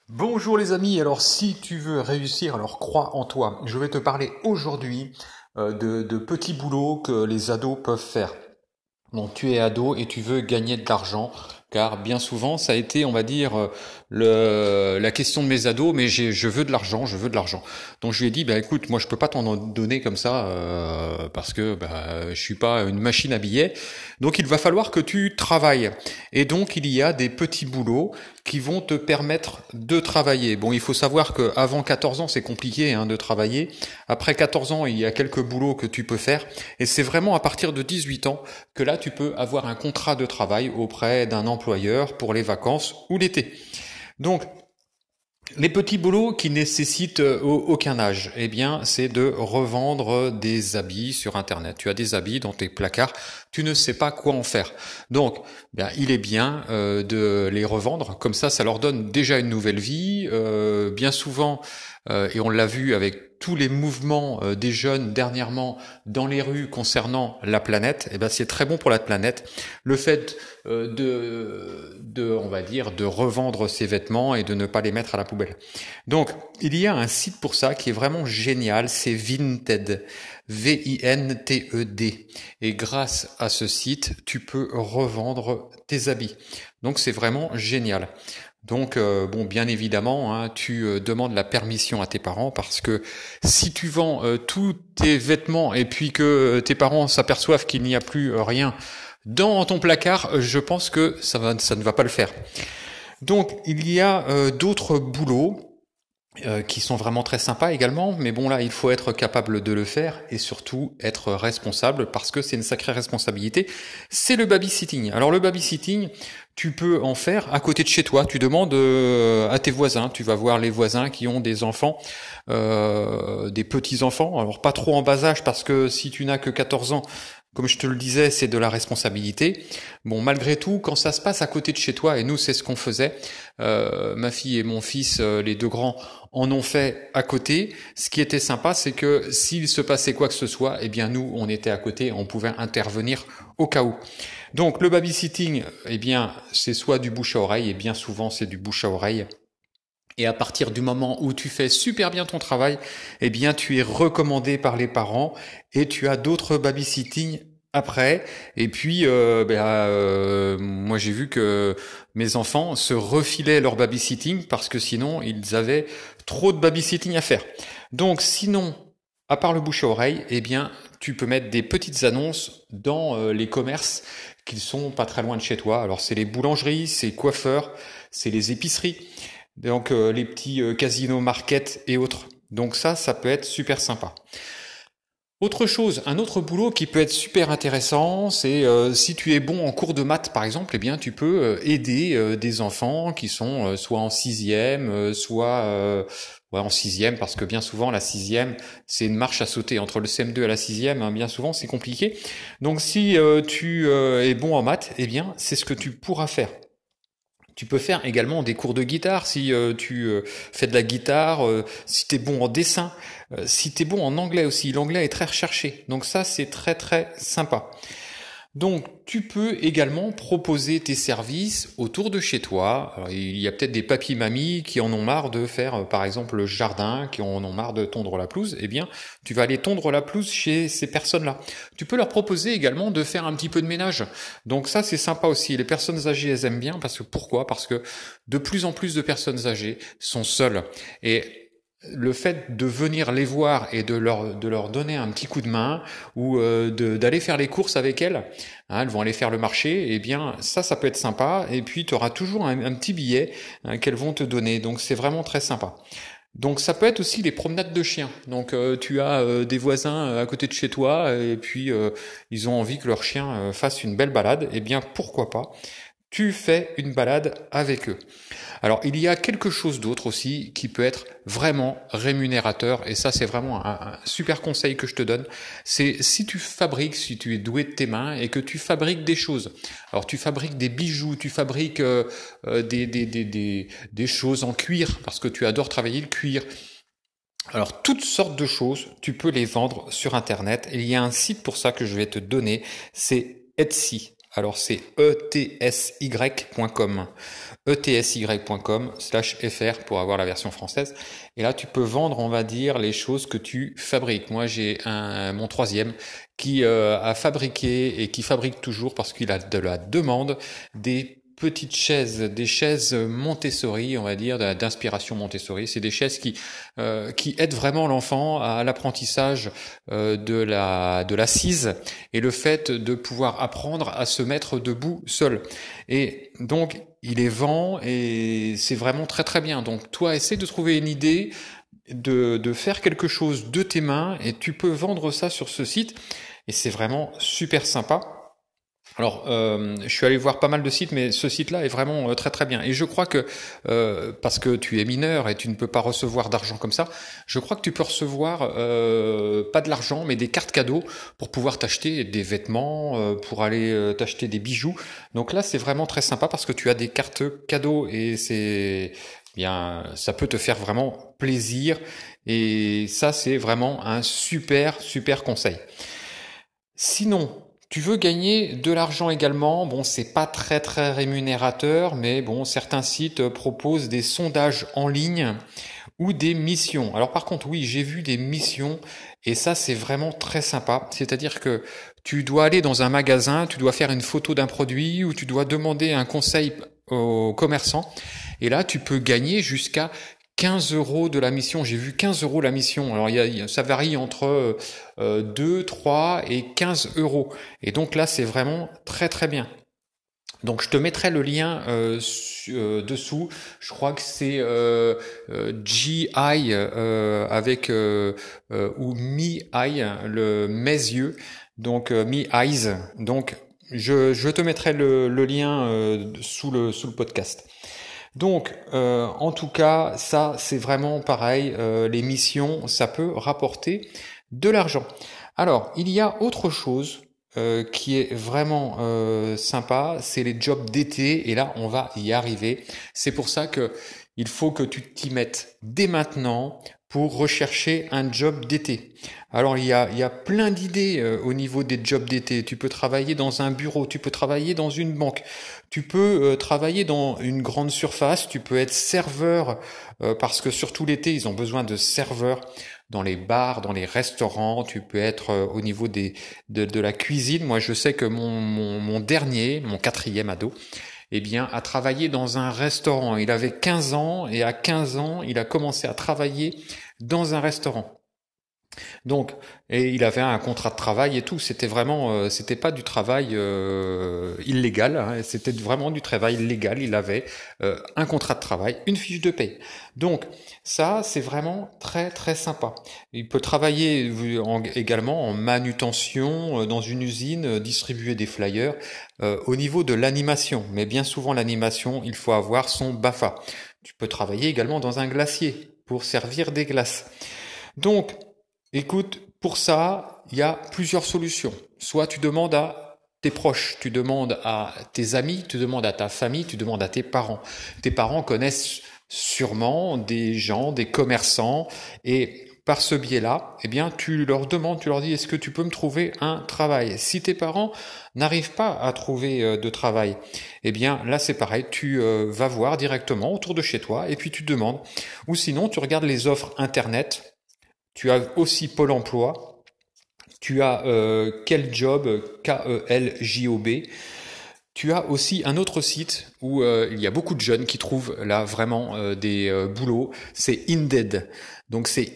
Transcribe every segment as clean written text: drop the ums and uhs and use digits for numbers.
Bonjour les amis, alors si tu veux réussir, alors crois en toi. Je vais te parler aujourd'hui de petits boulots que les ados peuvent faire. Donc tu es ado et tu veux gagner de l'argent, car bien souvent ça a été, on va dire, la question de mes ados, mais je veux de l'argent, je veux de l'argent. Donc je lui ai dit, bah écoute, moi je peux pas t'en donner comme ça, parce que je suis pas une machine à billets. Donc il va falloir que tu travailles. Et donc il y a des petits boulots qui vont te permettre de travailler. Bon, il faut savoir qu'avant 14 ans, c'est compliqué de travailler. Après 14 ans, il y a quelques boulots que tu peux faire. Et c'est vraiment à partir de 18 ans que là, tu peux avoir un contrat de travail auprès d'un employeur pour les vacances ou l'été. Donc, les petits boulots qui nécessitent aucun âge, eh bien, c'est de revendre des habits sur Internet. Tu as des habits dans tes placards, tu ne sais pas quoi en faire. Donc, il est bien de les revendre. Comme ça leur donne déjà une nouvelle vie. Bien souvent, et on l'a vu avec tous les mouvements des jeunes dernièrement dans les rues concernant la planète, eh ben c'est très bon pour la planète. Le fait on va dire, de revendre ses vêtements et de ne pas les mettre à la poubelle. Donc, il y a un site pour ça qui est vraiment génial, c'est Vinted. Vinted. Et grâce à ce site, tu peux revendre tes habits. Donc, c'est vraiment génial. Donc, bien évidemment, tu demandes la permission à tes parents parce que si tu vends tous tes vêtements et puis que tes parents s'aperçoivent qu'il n'y a plus rien dans ton placard, je pense que ça ne va pas le faire. Donc, il y a d'autres boulots qui sont vraiment très sympas également, mais bon là il faut être capable de le faire et surtout être responsable parce que c'est une sacrée responsabilité, c'est le babysitting. Alors le babysitting, tu peux en faire à côté de chez toi, tu demandes à tes voisins, tu vas voir les voisins qui ont des enfants, des petits-enfants, alors pas trop en bas âge parce que si tu n'as que 14 ans, comme je te le disais, c'est de la responsabilité. Bon, malgré tout, quand ça se passe à côté de chez toi, et nous, c'est ce qu'on faisait, ma fille et mon fils, les deux grands, en ont fait à côté. Ce qui était sympa, c'est que s'il se passait quoi que ce soit, eh bien nous, on était à côté, on pouvait intervenir au cas où. Donc le babysitting, eh bien, c'est soit du bouche à oreille, et bien souvent c'est du bouche à oreille. Et à partir du moment où tu fais super bien ton travail, eh bien tu es recommandé par les parents et tu as d'autres babysitting après. Et puis moi j'ai vu que mes enfants se refilaient leur babysitting parce que sinon ils avaient trop de babysitting à faire. Donc sinon, à part le bouche à oreille, eh bien tu peux mettre des petites annonces dans les commerces qui sont pas très loin de chez toi. Alors c'est les boulangeries, c'est les coiffeurs, c'est les épiceries. Donc les petits casinos market et autres. Donc ça peut être super sympa. Autre chose, un autre boulot qui peut être super intéressant, c'est si tu es bon en cours de maths par exemple, eh bien tu peux aider des enfants qui sont soit en sixième, soit en sixième, parce que bien souvent la sixième c'est une marche à sauter entre le CM2 et la sixième, bien souvent c'est compliqué. Donc si tu es bon en maths, eh bien c'est ce que tu pourras faire. Tu peux faire également des cours de guitare si tu fais de la guitare, si tu es bon en dessin, si tu es bon en anglais aussi. L'anglais est très recherché. Donc ça, c'est très très sympa. Donc tu peux également proposer tes services autour de chez toi. Alors, il y a peut-être des papis-mamies qui en ont marre de faire par exemple le jardin, qui en ont marre de tondre la pelouse. Eh bien, tu vas aller tondre la pelouse chez ces personnes-là. Tu peux leur proposer également de faire un petit peu de ménage. Donc ça, c'est sympa aussi. Les personnes âgées, elles aiment bien parce que pourquoi? Parce que de plus en plus de personnes âgées sont seules. Et le fait de venir les voir et de leur donner un petit coup de main ou d'aller faire les courses avec elles, elles vont aller faire le marché, eh bien ça peut être sympa, et puis tu auras toujours un petit billet qu'elles vont te donner, donc c'est vraiment très sympa. Donc ça peut être aussi les promenades de chiens. Donc tu as des voisins à côté de chez toi et puis ils ont envie que leur chien fasse une belle balade, eh bien pourquoi pas, tu fais une balade avec eux. Alors, il y a quelque chose d'autre aussi qui peut être vraiment rémunérateur, et ça, c'est vraiment un super conseil que je te donne. C'est si tu fabriques, si tu es doué de tes mains et que tu fabriques des choses. Alors, tu fabriques des bijoux, tu fabriques des choses en cuir, parce que tu adores travailler le cuir. Alors, toutes sortes de choses, tu peux les vendre sur Internet. Et il y a un site pour ça que je vais te donner, c'est Etsy. Alors c'est etsy.com, etsy.com/fr pour avoir la version française. Et là, tu peux vendre, on va dire, les choses que tu fabriques. Moi, j'ai mon troisième qui a fabriqué et qui fabrique toujours parce qu'il a de la demande des petites chaises, des chaises Montessori, on va dire, d'inspiration Montessori. C'est des chaises qui aident vraiment l'enfant à l'apprentissage de l'assise et le fait de pouvoir apprendre à se mettre debout seul. Et donc, il les vend et c'est vraiment très très bien. Donc, toi, essaie de trouver une idée de faire quelque chose de tes mains et tu peux vendre ça sur ce site et c'est vraiment super sympa. Alors, je suis allé voir pas mal de sites, mais ce site-là est vraiment très très bien. Et je crois que, parce que tu es mineur et tu ne peux pas recevoir d'argent comme ça, je crois que tu peux recevoir pas de l'argent, mais des cartes cadeaux pour pouvoir t'acheter des vêtements, pour aller t'acheter des bijoux. Donc là, c'est vraiment très sympa parce que tu as des cartes cadeaux et c'est bien, ça peut te faire vraiment plaisir. Et ça, c'est vraiment un super super conseil. Sinon, tu veux gagner de l'argent également. Bon, c'est pas très très rémunérateur, mais bon, certains sites proposent des sondages en ligne ou des missions. Alors par contre, oui, j'ai vu des missions et ça, c'est vraiment très sympa. C'est-à-dire que tu dois aller dans un magasin, tu dois faire une photo d'un produit ou tu dois demander un conseil aux commerçants. Et là, tu peux gagner jusqu'à 15 euros de la mission. J'ai vu 15 euros la mission. Alors, ça varie entre 2, 3 et 15 euros. Et donc là, c'est vraiment très très bien. Donc je te mettrai le lien dessous. Je crois que c'est GI avec ou Me Eye, mes yeux. Donc Me Eyes. Donc je te mettrai le lien sous le podcast. Donc, en tout cas, ça, c'est vraiment pareil. Les missions, ça peut rapporter de l'argent. Alors, il y a autre chose qui est vraiment sympa, c'est les jobs d'été. Et là, on va y arriver. C'est pour ça que il faut que tu t'y mettes dès maintenant pour rechercher un job d'été. Alors il y a plein d'idées au niveau des jobs d'été. Tu peux travailler dans un bureau, tu peux travailler dans une banque, tu peux travailler dans une grande surface, tu peux être serveur parce que surtout l'été ils ont besoin de serveurs dans les bars, dans les restaurants. Tu peux être au niveau de la cuisine. Moi je sais que mon quatrième ado, eh bien, a travaillé dans un restaurant. Il avait 15 ans et à 15 ans, il a commencé à travailler dans un restaurant. Donc, et il avait un contrat de travail et tout. C'était vraiment, c'était pas du travail illégal. Hein, c'était vraiment du travail légal. Il avait un contrat de travail, une fiche de paie. Donc, ça, c'est vraiment très très sympa. Il peut travailler également en manutention dans une usine, distribuer des flyers au niveau de l'animation. Mais bien souvent, l'animation, il faut avoir son BAFA. Tu peux travailler également dans un glacier pour servir des glaces. Donc, écoute, pour ça, il y a plusieurs solutions. Soit tu demandes à tes proches, tu demandes à tes amis, tu demandes à ta famille, tu demandes à tes parents. Tes parents connaissent sûrement des gens, des commerçants, et par ce biais-là, eh bien, tu leur demandes, tu leur dis, est-ce que tu peux me trouver un travail? Si tes parents n'arrivent pas à trouver de travail, eh bien, là, c'est pareil, tu vas voir directement autour de chez toi, et puis tu demandes. Ou sinon, tu regardes les offres Internet. Tu as aussi Pôle emploi, tu as Quel Job, Keljob. Tu as aussi un autre site où il y a beaucoup de jeunes qui trouvent là vraiment des boulots, c'est Indeed. Donc c'est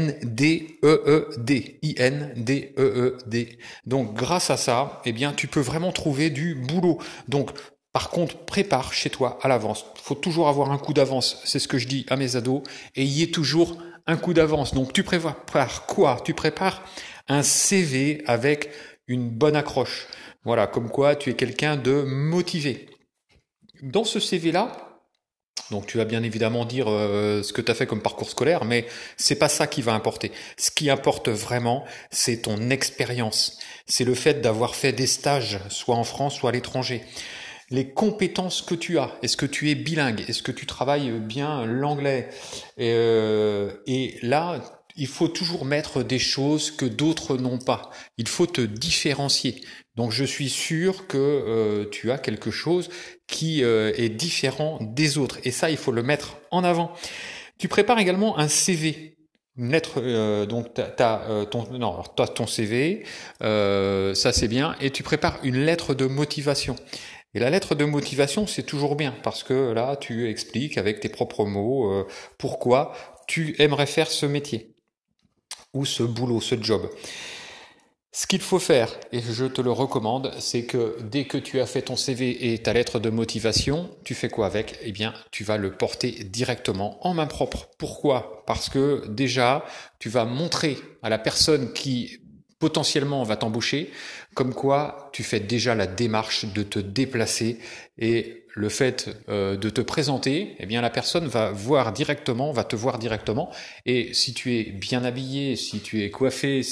I-N-D-E-E-D, I-N-D-E-E-D. Donc grâce à ça, eh bien tu peux vraiment trouver du boulot. Donc par contre, prépare chez toi à l'avance. Il faut toujours avoir un coup d'avance, c'est ce que je dis à mes ados, et y est toujours un coup d'avance. Donc tu prépares quoi? Tu prépares un CV avec une bonne accroche. Voilà, comme quoi tu es quelqu'un de motivé. Dans ce CV-là, donc tu vas bien évidemment dire ce que tu as fait comme parcours scolaire, mais c'est pas ça qui va importer. Ce qui importe vraiment, c'est ton expérience. C'est le fait d'avoir fait des stages, soit en France, soit à l'étranger. Les compétences que tu as. Est-ce que tu es bilingue? Est-ce que tu travailles bien l'anglais? Et là, il faut toujours mettre des choses que d'autres n'ont pas. Il faut te différencier. Donc je suis sûr que tu as quelque chose qui est différent des autres. Et ça, il faut le mettre en avant. Tu prépares également un CV. Une lettre, donc t'as ton CV, ça c'est bien, et tu prépares une lettre de motivation. Et la lettre de motivation, c'est toujours bien, parce que là, tu expliques avec tes propres mots pourquoi tu aimerais faire ce métier, ou ce boulot, ce job. Ce qu'il faut faire, et je te le recommande, c'est que dès que tu as fait ton CV et ta lettre de motivation, tu fais quoi avec? Eh bien, tu vas le porter directement en main propre. Pourquoi? Parce que déjà, tu vas montrer à la personne qui potentiellement va t'embaucher, comme quoi tu fais déjà la démarche de te déplacer et le fait de te présenter, eh bien la personne va te voir directement. Et si tu es bien habillé, si tu es coiffé,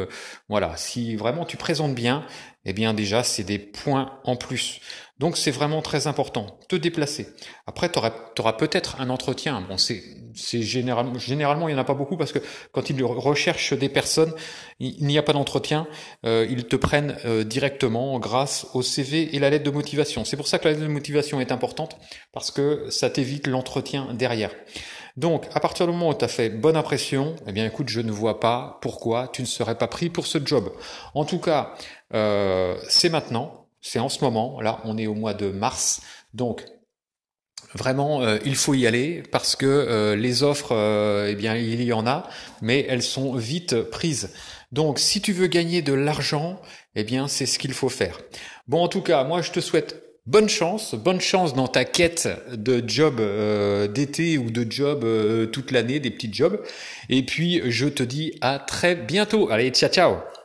si vraiment tu présentes bien, eh bien déjà c'est des points en plus. Donc c'est vraiment très important, te déplacer. Après, tu auras peut-être un entretien. Bon, c'est généralement il y en a pas beaucoup parce que quand ils recherchent des personnes, il n'y a pas d'entretien. Ils te prennent directement grâce au CV et la lettre de motivation. C'est pour ça que la lettre de motivation est importante parce que ça t'évite l'entretien derrière. Donc, à partir du moment où tu as fait bonne impression, eh bien écoute, je ne vois pas pourquoi tu ne serais pas pris pour ce job. En tout cas, c'est maintenant, c'est en ce moment, là on est au mois de mars, donc vraiment il faut y aller parce que les offres, eh bien il y en a, mais elles sont vite prises. Donc si tu veux gagner de l'argent, eh bien c'est ce qu'il faut faire. Bon, en tout cas, moi je te souhaite bonne chance dans ta quête de job d'été ou de job toute l'année, des petits jobs. Et puis je te dis à très bientôt. Allez, ciao ciao.